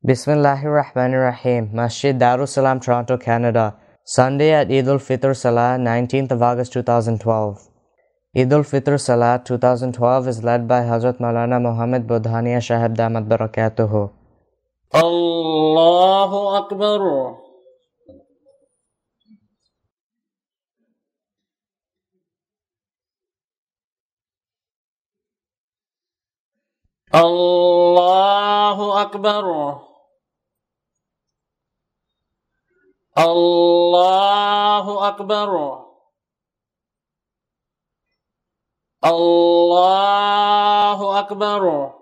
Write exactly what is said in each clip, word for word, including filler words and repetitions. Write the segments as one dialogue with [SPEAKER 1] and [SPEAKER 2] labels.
[SPEAKER 1] Bismillahirrahmanirrahim. Masjid Darussalam, Toronto, Canada. Sunday at Eid ul-Fitr Salah, nineteenth of August two thousand twelve. Eid ul-Fitr Salah twenty twelve is led by Hazrat Maulana Muhammad Budhania Shahab Damat Barakatuhu.
[SPEAKER 2] Allahu Akbar. Allahu Akbar. Allahu Akbar. Allahu Akbar.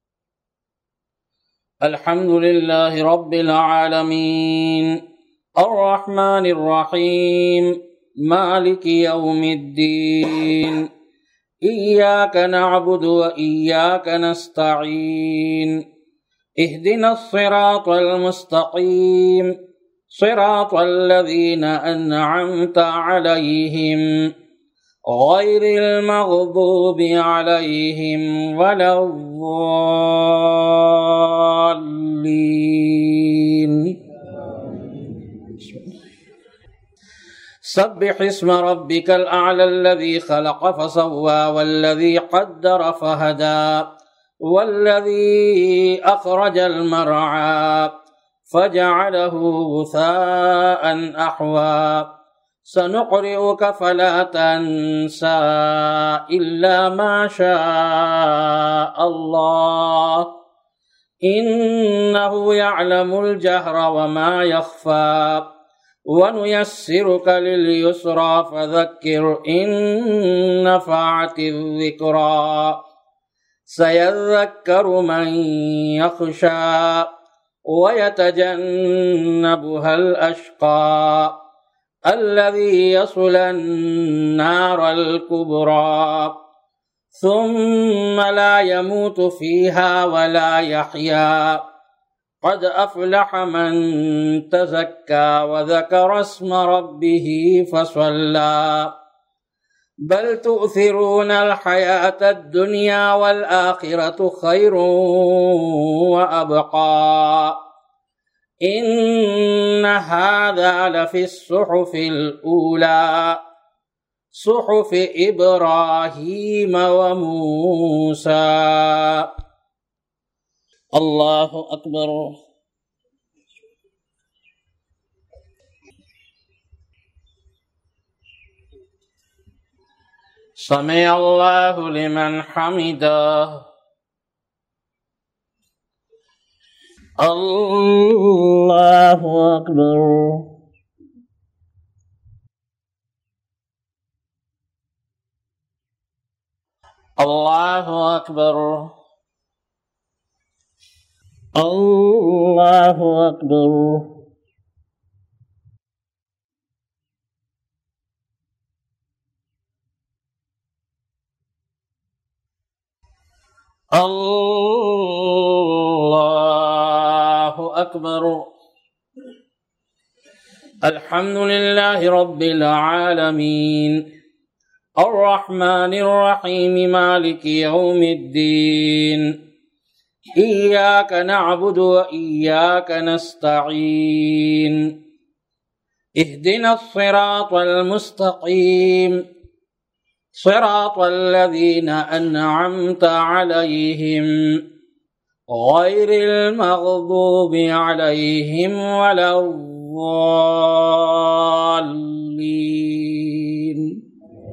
[SPEAKER 2] Alhamdulillahi Rabbil Alamin. Ar-Rahmanir Rahim. Maliki Yawmiddin. Iyyaka na'budu wa iyyaka nasta'in. Ihdina as-siratal mustaqim. صراط الذين أنعمت عليهم غير المغضوب عليهم ولا الضالين. سبح اسم ربك الأعلى الذي خلق فسوى والذي قدر فهدى والذي أخرج المرعى فجعله غثاء أحوى سنقرئك فلا تنسى إلا ما شاء الله إنه يعلم الجهر وما يخفى ونيسرك لليسرى فذكر إن نفعت الذكرى سيذكر من يخشى ويتجنبها الأشقى الذي يصلى النار الكبرى ثم لا يموت فيها ولا يحيا قد أفلح من تزكى وذكر اسم ربه فصلى بل تؤثرون الحياة الدنيا والآخرة خير وأبقى إن هذا لفي الصحف الأولى صحف إبراهيم وموسى. الله أكبر. سمع الله لمن حمده. الله أكبر. الله أكبر. الله أكبر. الله أكبر. الحمد لله رب العالمين الرحمن الرحيم مالك يوم الدين إياك نعبد وإياك نستعين اهدنا الصراط المستقيم صراط الذين أنعمت عليهم غير المغضوب عليهم ولا الضالين.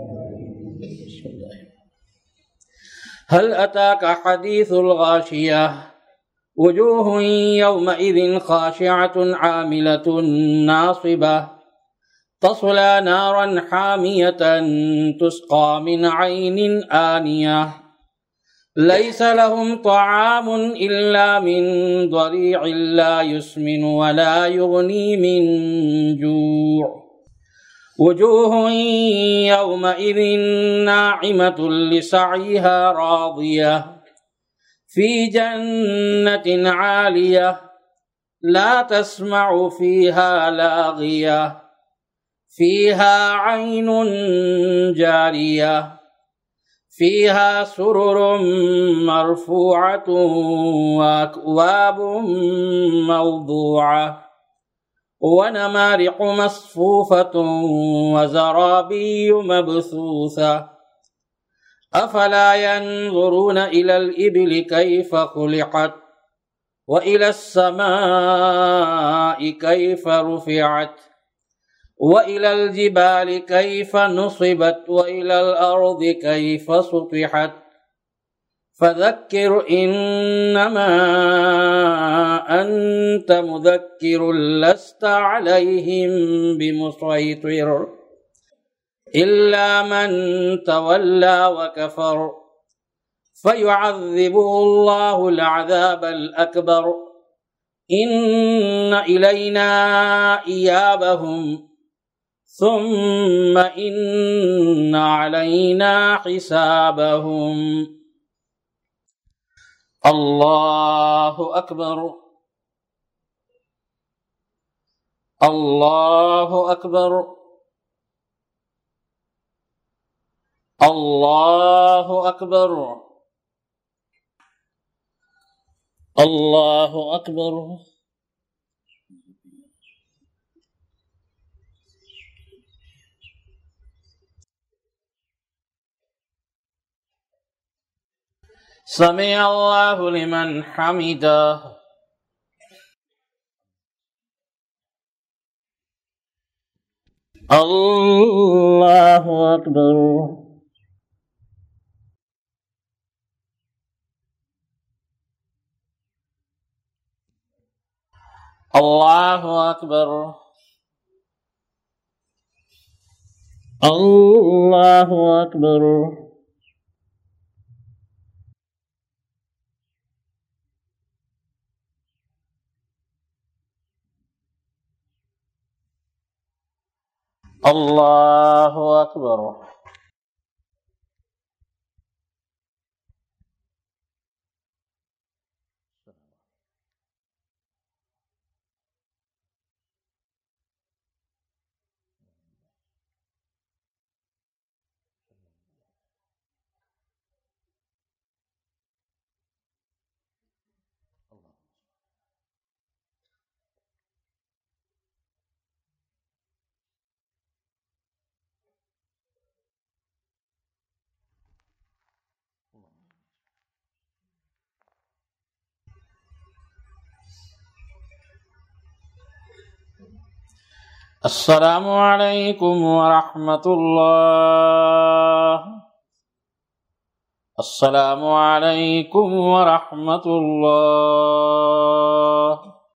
[SPEAKER 2] هل أتاك حديث الغاشية وجوه يومئذ خاشعة عاملة ناصبة تصلى نارا حامية تسقى من عين آنية ليس لهم طعام إلا من ضريع لا يسمن ولا يغني من جوع وجوه يومئذ ناعمة لسعيها راضية في جنة عالية لا تسمع فيها لاغية فيها عين جارية فيها سرر مرفوعة وأكواب موضوعة ونمارق مصفوفة وزرابي مبثوثة أفلا ينظرون إلى الإبل كيف خلقت وإلى السماء كيف رفعت وإلى الجبال كيف نصبت وإلى الأرض كيف سطحت فذكر إنما أنت مذكر لست عليهم بمسيطر إلا من تولى وكفر فيعذبه الله العذاب الأكبر إن إلينا إيابهم ثم إن علينا حسابهم الله أكبر الله أكبر الله أكبر الله أكبر سمع الله لمن حمده الله أكبر الله أكبر الله أكبر الله أكبر السلام عليكم ورحمة الله السلام عليكم ورحمة الله